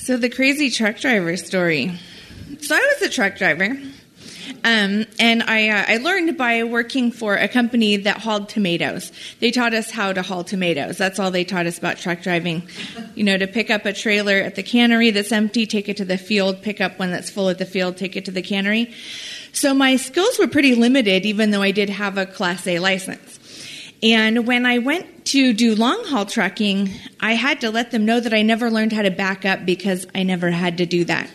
So the crazy truck driver story. So I was a truck driver, and I learned by working for a company that hauled tomatoes. They taught us how to haul tomatoes. That's all they taught us about truck driving. You know, to pick up a trailer at the cannery that's empty, take it to the field, pick up one that's full at the field, take it to the cannery. So my skills were pretty limited, even though I did have a Class A license. And when I went to do long-haul trucking, I had to let them know that I never learned how to back up because I never had to do that.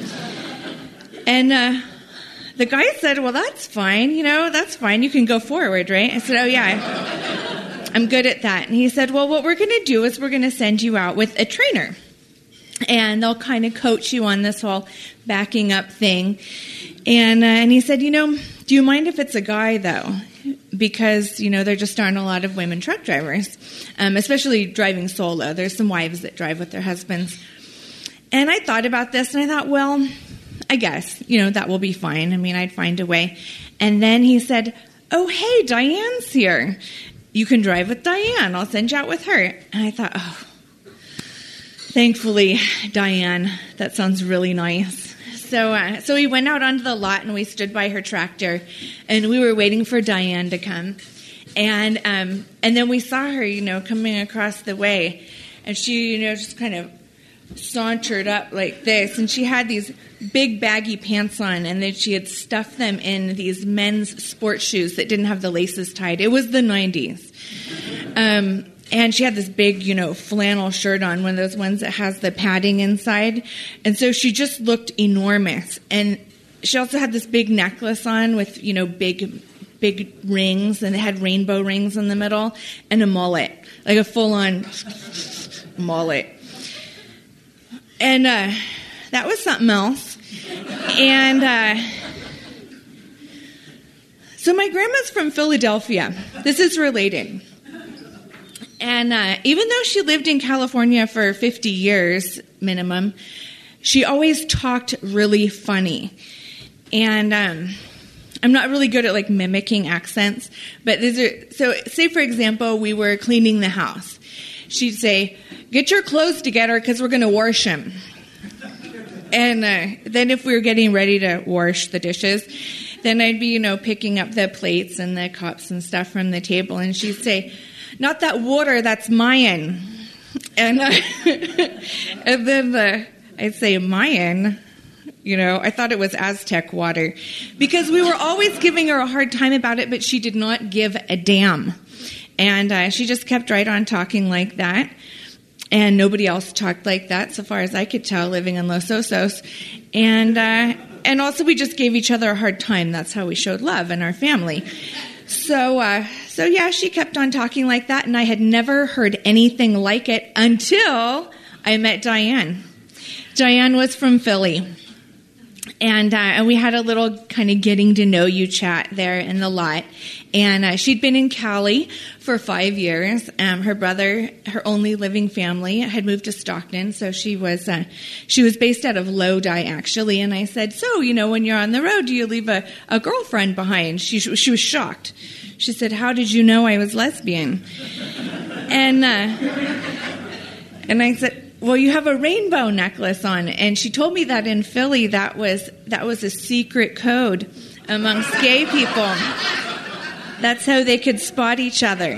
And the guy said, well, that's fine. You know, that's fine. You can go forward, right? I said, oh, yeah, I'm good at that. And he said, well, what we're going to do is we're going to send you out with a trainer. And they'll kind of coach you on this whole backing up thing. And he said, you know, do you mind if it's a guy, though? Because, you know, there just aren't a lot of women truck drivers, especially driving solo. There's some wives that drive with their husbands. And I thought about this, and I thought, well, I guess, you know, that will be fine. I mean, I'd find a way. And then he said, oh, hey, Diane's here. You can drive with Diane. I'll send you out with her. And I thought, oh, thankfully, Diane, that sounds really nice. So we went out onto the lot, and we stood by her tractor, and we were waiting for Diane to come. And then we saw her, you know, coming across the way, and she, you know, just kind of sauntered up like this, and she had these big baggy pants on, and then she had stuffed them in these men's sports shoes that didn't have the laces tied. It was the 90s. And she had this big, you know, flannel shirt on, one of those ones that has the padding inside. And so she just looked enormous. And she also had this big necklace on with, you know, big rings, and it had rainbow rings in the middle, and a mullet, like a full-on mullet. And that was something else. And so my grandma's from Philadelphia. This is related. And even though she lived in California for 50 years minimum, she always talked really funny. And I'm not really good at like mimicking accents, but so say for example, we were cleaning the house. She'd say, "Get your clothes together because we're going to wash them." And then if we were getting ready to wash the dishes, then I'd be, you know, picking up the plates and the cups and stuff from the table, and she'd say, "Not that water, that's Mayan." And and then I'd say, "Mayan?" You know, I thought it was Aztec water, because we were always giving her a hard time about it, but she did not give a damn. And she just kept right on talking like that. And nobody else talked like that, so far as I could tell, living in Los Osos. And also we just gave each other a hard time. That's how we showed love in our family. So yeah, she kept on talking like that, and I had never heard anything like it until I met Diane. Diane was from Philly. And we had a little kind of getting to know you chat there in the lot. And she'd been in Cali for 5 years. Her brother, her only living family, had moved to Stockton. So she was based out of Lodi, actually. And I said, "So, you know, when you're on the road, do you leave a girlfriend behind?" She was shocked. She said, "How did you know I was lesbian?" And I said, "Well, you have a rainbow necklace on." And she told me that in Philly, that was a secret code amongst gay people. That's how they could spot each other.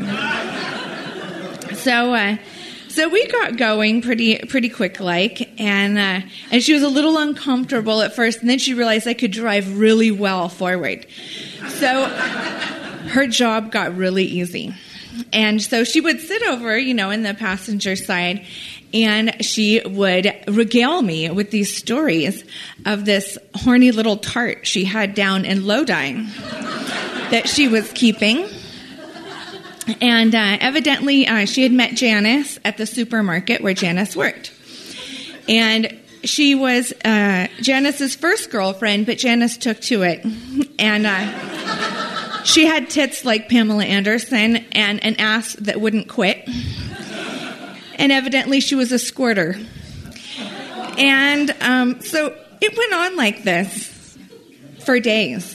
So we got going pretty quick like, and she was a little uncomfortable at first, and then she realized I could drive really well forward. So her job got really easy. And so she would sit over, you know, in the passenger side, and she would regale me with these stories of this horny little tart she had down in Lodi that she was keeping. And evidently she had met Janice at the supermarket where Janice worked. And she was Janice's first girlfriend, but Janice took to it. And she had tits like Pamela Anderson and an ass that wouldn't quit. And evidently she was a squirter. And so it went on like this for days.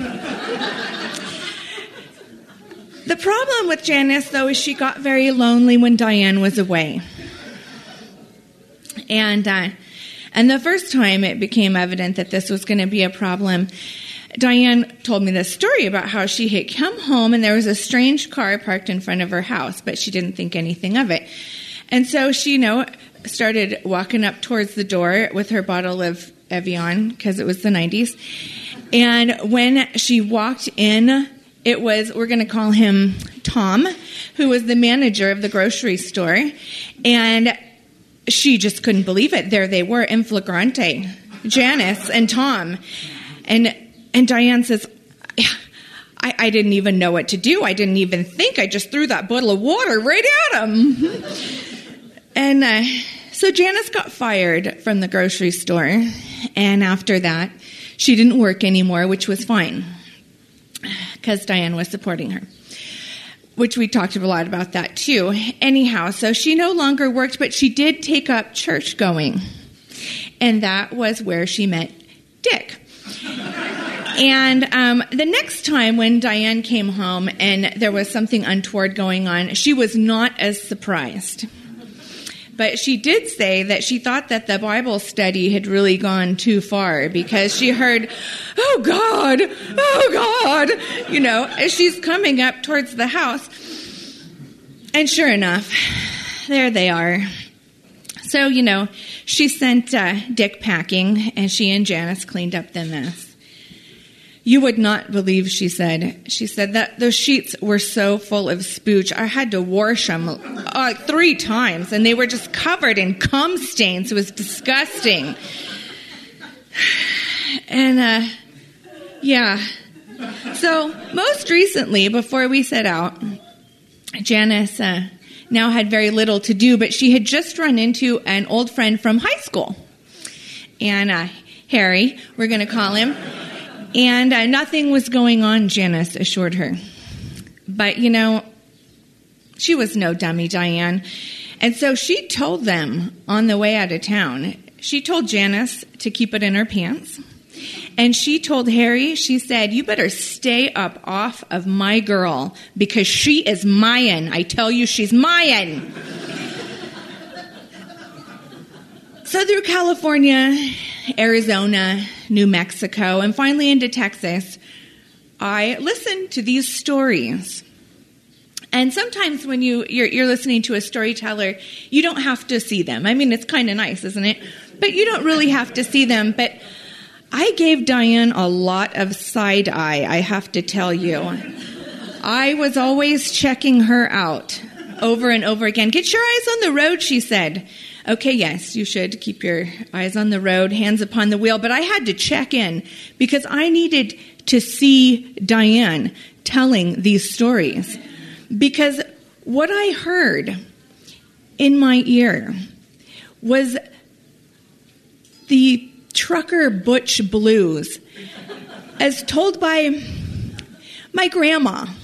The problem with Janice, though, is she got very lonely when Diane was away. And the first time it became evident that this was going to be a problem, Diane told me this story about how she had come home and there was a strange car parked in front of her house, but she didn't think anything of it. And so she, started walking up towards the door with her bottle of Evian, because it was the 90s. And when she walked in, it was, we're going to call him Tom, who was the manager of the grocery store. And she just couldn't believe it. There they were, in flagrante, Janice and Tom. And Diane says, I didn't even know what to do. I didn't even think. I just threw that bottle of water right at him. And so Janice got fired from the grocery store. And after that, she didn't work anymore, which was fine, because Diane was supporting her, which we talked a lot about that too. Anyhow, so she no longer worked, but she did take up church going. And that was where she met Dick. And the next time when Diane came home and there was something untoward going on, she was not as surprised. But she did say that she thought that the Bible study had really gone too far, because she heard, oh God, as she's coming up towards the house. And sure enough, there they are. So, she sent Dick packing, and she and Janice cleaned up the mess. You would not believe, she said that those sheets were so full of spooch. I had to wash them 3 times, and they were just covered in cum stains. It was disgusting. And, yeah. So most recently, before we set out, Janice now had very little to do, but she had just run into an old friend from high school. And Harry, we're going to call him. And nothing was going on, Janice assured her. But, she was no dummy, Diane. And so she told them on the way out of town, she told Janice to keep it in her pants. And she told Harry, she said, you better stay up off of my girl, because she is mine. I tell you, she's mine. So through California, Arizona, New Mexico, and finally into Texas, I listened to these stories. And sometimes when you're listening to a storyteller, you don't have to see them. I mean, it's kind of nice, isn't it? But you don't really have to see them. But I gave Diane a lot of side eye, I have to tell you. I was always checking her out over and over again. Get your eyes on the road, she said. Okay, yes, you should keep your eyes on the road, hands upon the wheel. But I had to check in because I needed to see Diane telling these stories. Because what I heard in my ear was the trucker butch blues as told by my grandma.